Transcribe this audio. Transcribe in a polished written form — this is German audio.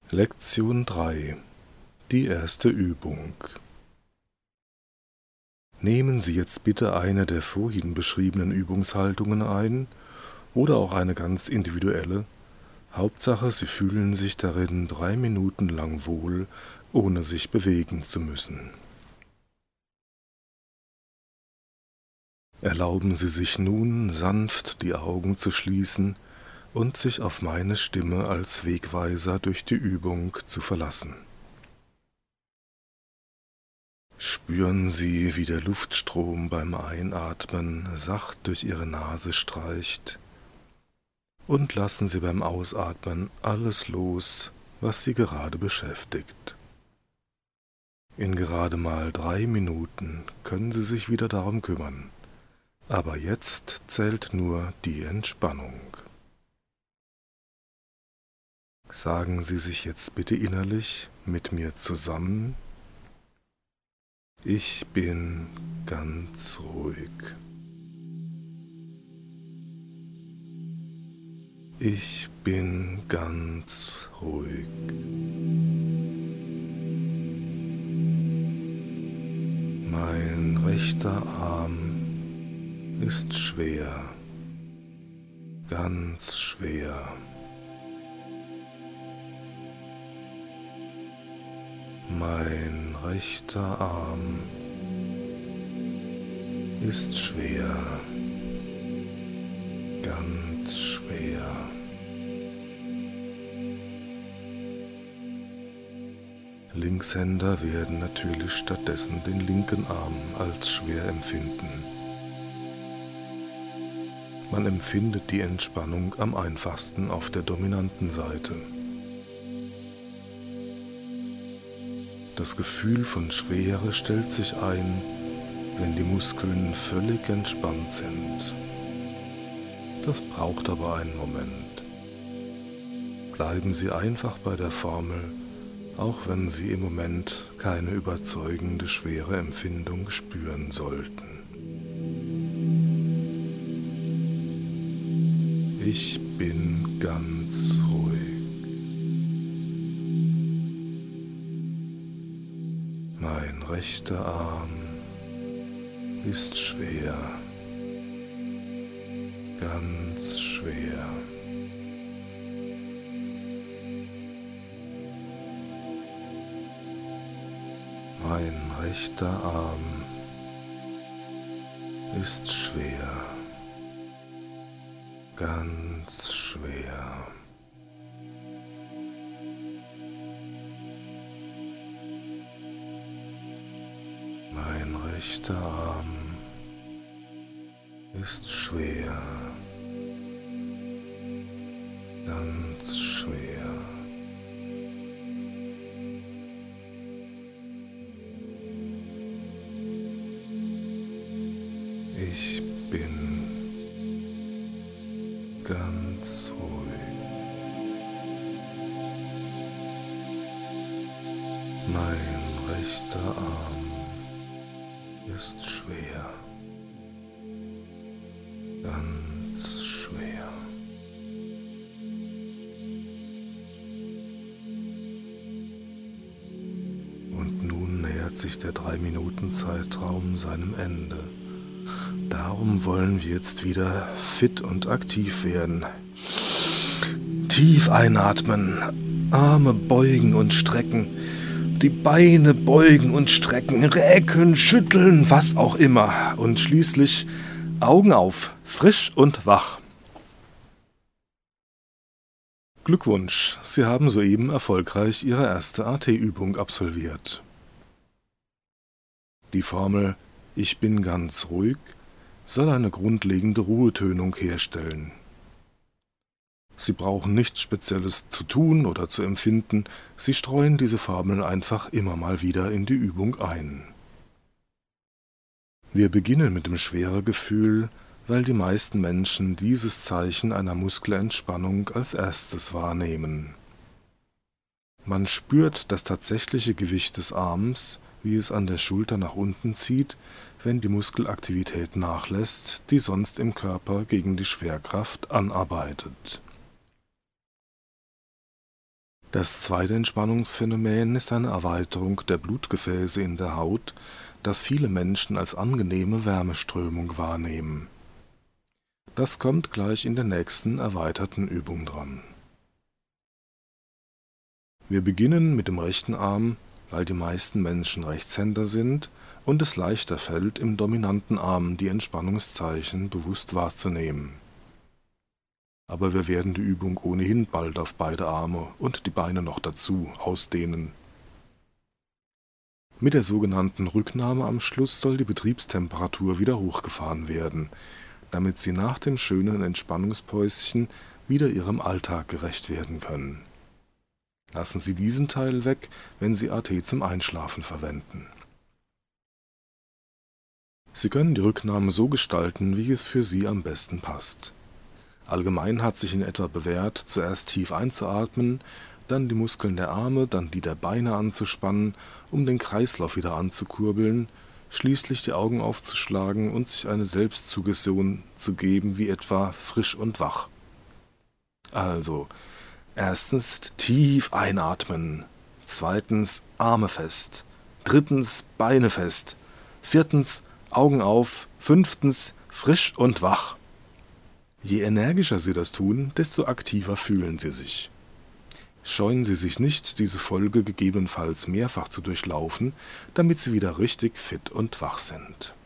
Lektion 3. Die erste Übung. Nehmen Sie jetzt bitte eine der vorhin beschriebenen Übungshaltungen ein oder auch eine ganz individuelle. Hauptsache, Sie fühlen sich darin 3 Minuten lang wohl, ohne sich bewegen zu müssen. Erlauben Sie sich nun, sanft die Augen zu schließen und sich auf meine Stimme als Wegweiser durch die Übung zu verlassen. Spüren Sie, wie der Luftstrom beim Einatmen sacht durch Ihre Nase streicht, und lassen Sie beim Ausatmen alles los, was Sie gerade beschäftigt. In gerade mal 3 Minuten können Sie sich wieder darum kümmern, aber jetzt zählt nur die Entspannung. Sagen Sie sich jetzt bitte innerlich mit mir zusammen: Ich bin ganz ruhig. Ich bin ganz ruhig. Mein rechter Arm ist schwer, ganz schwer. Mein rechter Arm ist schwer, ganz schwer. Linkshänder werden natürlich stattdessen den linken Arm als schwer empfinden. Man empfindet die Entspannung am einfachsten auf der dominanten Seite. Das Gefühl von Schwere stellt sich ein, wenn die Muskeln völlig entspannt sind. Das braucht aber einen Moment. Bleiben Sie einfach bei der Formel, auch wenn Sie im Moment keine überzeugende schwere Empfindung spüren sollten. Ich bin ganz ruhig. Mein rechter Arm ist schwer, ganz schwer. Mein rechter Arm ist schwer, ganz schwer. Mein rechter Arm ist schwer, ganz schwer. Ich bin ganz ruhig. Mein rechter Arm ist schwer, ganz schwer. Und nun nähert sich der 3-Minuten-Zeitraum seinem Ende. Darum wollen wir jetzt wieder fit und aktiv werden. Tief einatmen, Arme beugen und strecken, die Beine beugen und strecken, recken, schütteln, was auch immer. Und schließlich Augen auf, frisch und wach. Glückwunsch, Sie haben soeben erfolgreich Ihre erste AT-Übung absolviert. Die Formel „Ich bin ganz ruhig“ soll eine grundlegende Ruhetönung herstellen. Sie brauchen nichts Spezielles zu tun oder zu empfinden, Sie streuen diese Formel einfach immer mal wieder in die Übung ein. Wir beginnen mit dem Schweregefühl, weil die meisten Menschen dieses Zeichen einer Muskelentspannung als erstes wahrnehmen. Man spürt das tatsächliche Gewicht des Arms, wie es an der Schulter nach unten zieht, wenn die Muskelaktivität nachlässt, die sonst im Körper gegen die Schwerkraft anarbeitet. Das zweite Entspannungsphänomen ist eine Erweiterung der Blutgefäße in der Haut, das viele Menschen als angenehme Wärmeströmung wahrnehmen. Das kommt gleich in der nächsten erweiterten Übung dran. Wir beginnen mit dem rechten Arm, weil die meisten Menschen Rechtshänder sind und es leichter fällt, im dominanten Arm die Entspannungszeichen bewusst wahrzunehmen. Aber wir werden die Übung ohnehin bald auf beide Arme und die Beine noch dazu ausdehnen. Mit der sogenannten Rücknahme am Schluss soll die Betriebstemperatur wieder hochgefahren werden, damit Sie nach dem schönen Entspannungspäuschen wieder Ihrem Alltag gerecht werden können. Lassen Sie diesen Teil weg, wenn Sie AT zum Einschlafen verwenden. Sie können die Rücknahme so gestalten, wie es für Sie am besten passt. Allgemein hat sich in etwa bewährt, zuerst tief einzuatmen, dann die Muskeln der Arme, dann die der Beine anzuspannen, um den Kreislauf wieder anzukurbeln, schließlich die Augen aufzuschlagen und sich eine Selbstsuggestion zu geben, wie etwa frisch und wach. Also, erstens tief einatmen, zweitens Arme fest, drittens Beine fest, viertens Augen auf, fünftens frisch und wach. Je energischer Sie das tun, desto aktiver fühlen Sie sich. Scheuen Sie sich nicht, diese Folge gegebenenfalls mehrfach zu durchlaufen, damit Sie wieder richtig fit und wach sind.